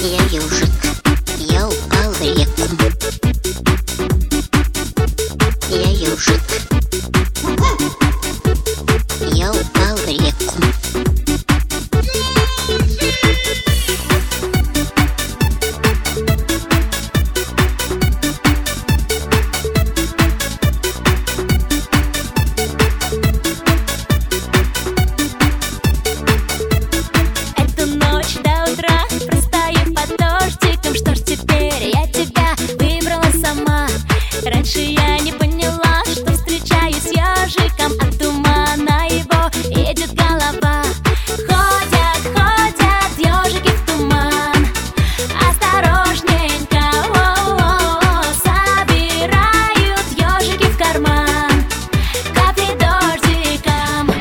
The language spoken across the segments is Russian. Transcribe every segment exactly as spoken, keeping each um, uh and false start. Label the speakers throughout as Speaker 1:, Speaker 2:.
Speaker 1: Я ежик, я упал в реку. Я ежик, я упал в реку.
Speaker 2: Эту ночь до утра простою под дождиком. Что ж теперь, я тебя выбрала сама. Раньше я не поняла, что встречаюсь с ежиком. От тумана его едет голова. Ходят, ходят ежики в туман. Осторожненько, о-о-о, собирают ежики в карман капли дождиком.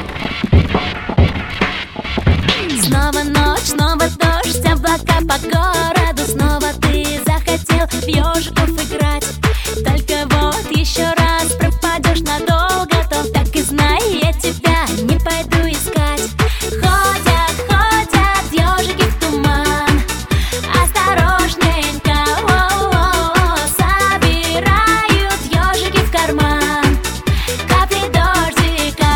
Speaker 2: Снова ночь, снова дождь, облака по городу. Снова ты захотел в ежиков играть. Только вот еще раз пропадешь надолго, то так и знай, я тебя не пойду искать. Ходят, ходят ежики в туман. Осторожненько, о-о-о, собирают ежики в карман капли дождика.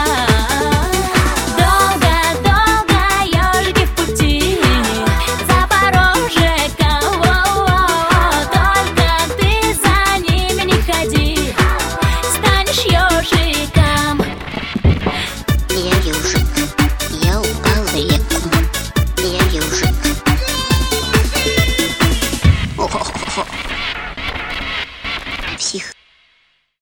Speaker 2: Долго-долго ежики в пути, Запорожека, о-о-о, только ты за ними не ходи, станешь ежиком.
Speaker 1: Я ежик, я упал в реку. Я ежик. О-хо-хо-хо. Псих.